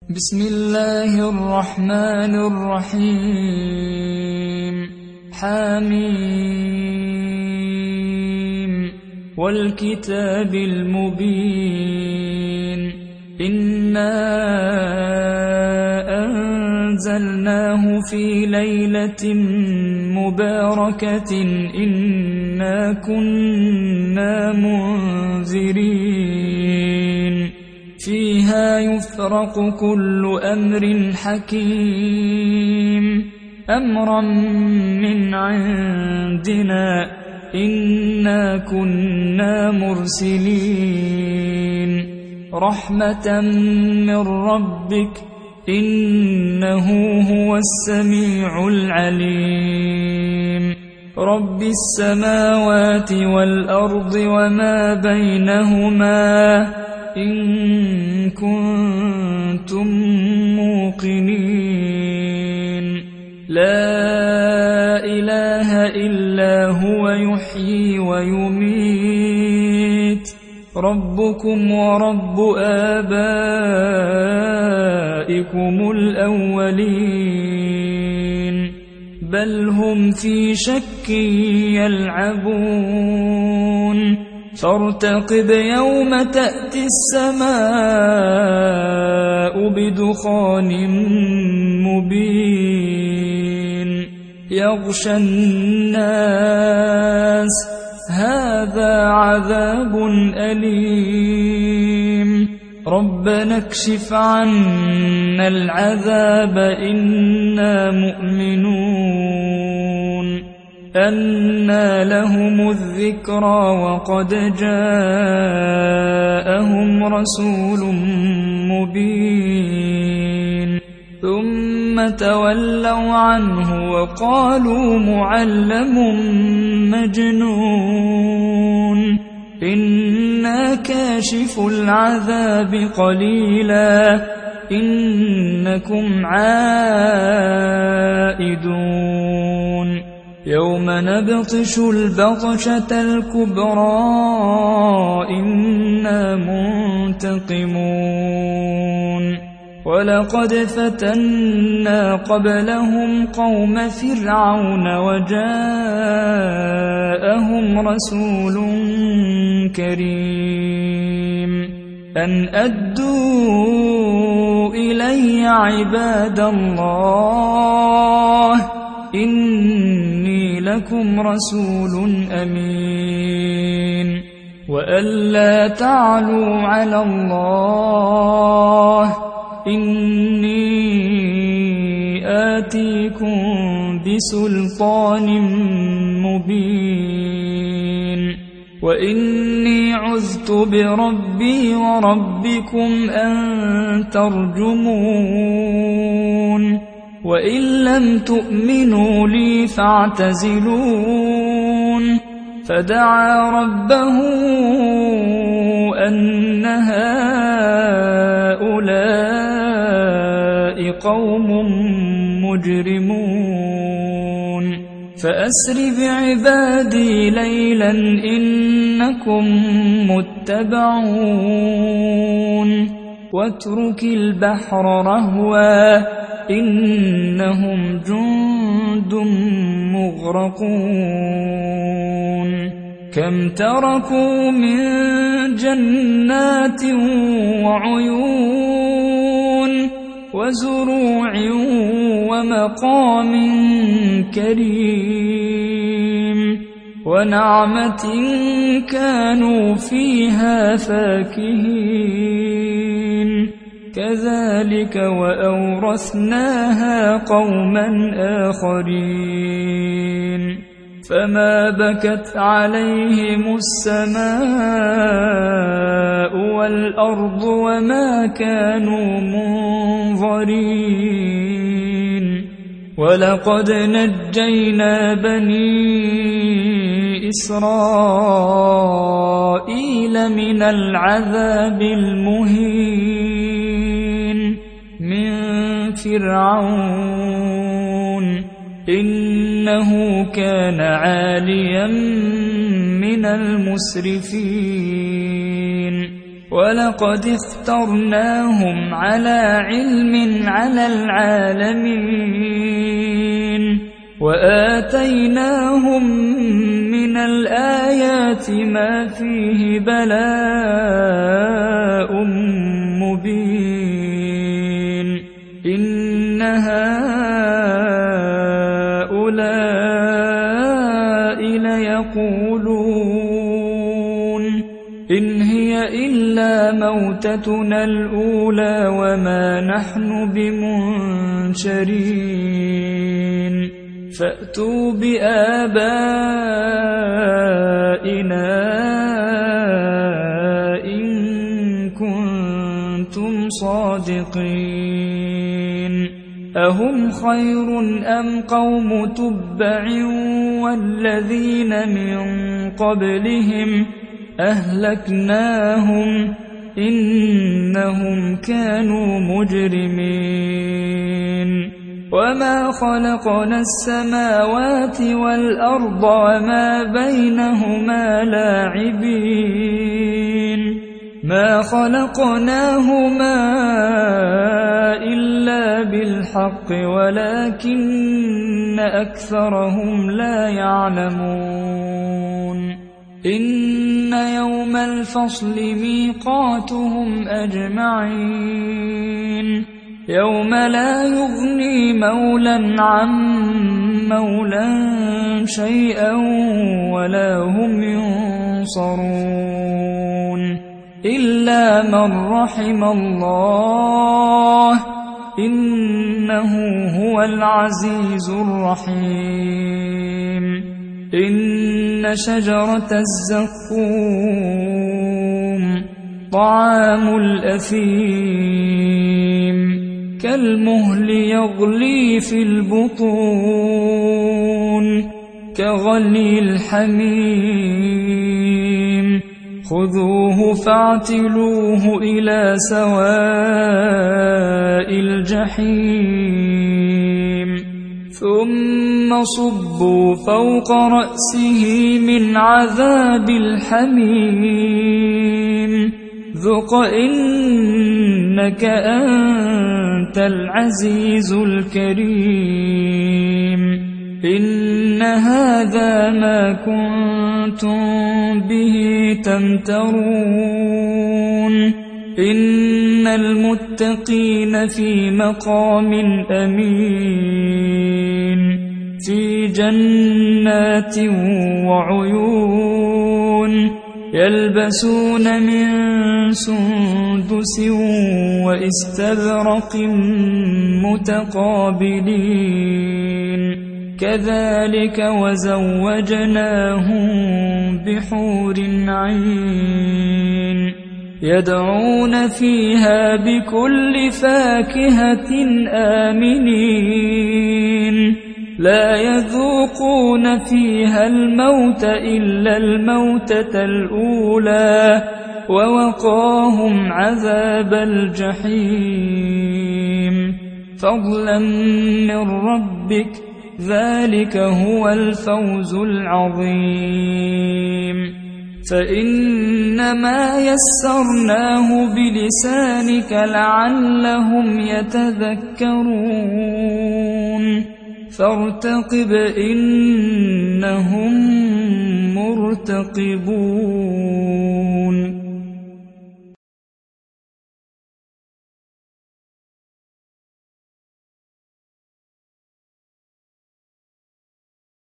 بسم الله الرحمن الرحيم. حميم والكتاب المبين. إنا أنزلناه في ليلة مباركة إنا كنا منذرين فيها يفرق كل أمر حكيم أمرا من عندنا إنا كنا مرسلين رحمة من ربك إنه هو السميع العليم رب السماوات والأرض وما بينهما إن كنتم موقنين لا إله إلا هو يحيي ويميت ربكم ورب آبائكم الأولين بل هم في شك يلعبون فارتقب يوم تأتي السماء بدخان مبين يغشى الناس هذا عذاب أليم ربنا اكشف عنا العذاب إنا مؤمنون أنى لهم الذكرى وقد جاءهم رسول مبين ثم تولوا عنه وقالوا معلم مجنون إنا كاشف العذاب قليلا إنكم عائدون يوم نبطش البطشة الكبرى إنا منتقمون ولقد فتنا قبلهم قوم فرعون وجاءهم رسول كريم أن أدوا إلي عباد الله إني لكم رسول أمين وألا تعلوا على الله إني آتيكم بسلطان مبين وإني عذت بربي وربكم أن ترجمون وإن لم تؤمنوا لي فاعتزلون فدعا ربه أن هؤلاء قوم مجرمون فأسر بعبادي ليلا إنكم متبعون واترك البحر رهوا إنهم جند مغرقون كم تركوا من جنات وعيون وزروع ومقام كريم ونعمة كانوا فيها فاكهين كذلك وأورثناها قوما آخرين فما بكت عليهم السماء والأرض وما كانوا منظرين ولقد نجينا بني إسرائيل من العذاب المهين من فرعون إنه كان عاليا من المسرفين ولقد اخترناهم على علم على العالمين وآتيناهم من الآيات ما فيه بلاء مبين إن هؤلاء ليقولون إن هي إلا موتتنا الأولى وما نحن بمنشرين فأتوا بآبائنا إن كنتم صادقين أهم خير أم قوم تبع والذين من قبلهم أهلكناهم إنهم كانوا مجرمين وما خلقنا السماوات والأرض وما بينهما لاعبين ما خلقناهما إلا بالحق ولكن أكثرهم لا يعلمون إن يوم الفصل ميقاتهم أجمعين يوم لا يغني مولى عن مولى شيئا ولا هم ينصرون إلا من رحم الله إنه هو العزيز الرحيم إن شجرة الزقوم طعام الأثيم كالمهل يغلي في البطون كغلي الحميم خذوه فاعتلوه إلى سواء الجحيم ثم صبوا فوق رأسه من عذاب الحميم ذق إنك أنت العزيز الكريم إن هذا ما كنتم به تمترون إن المتقين في مقام أمين في جنات وعيون يلبسون من سندس وإستبرق متقابلين كذلك وزوجناهم بحور عين يدعون فيها بكل فاكهة آمنين لا يذوقون فيها الموت إلا الموتة الأولى ووقاهم عذاب الجحيم فضلا من ربك ذلك هو الفوز العظيم فإنما يسرناه بلسانك لعلهم يتذكرون فارتقب إنهم مرتقبون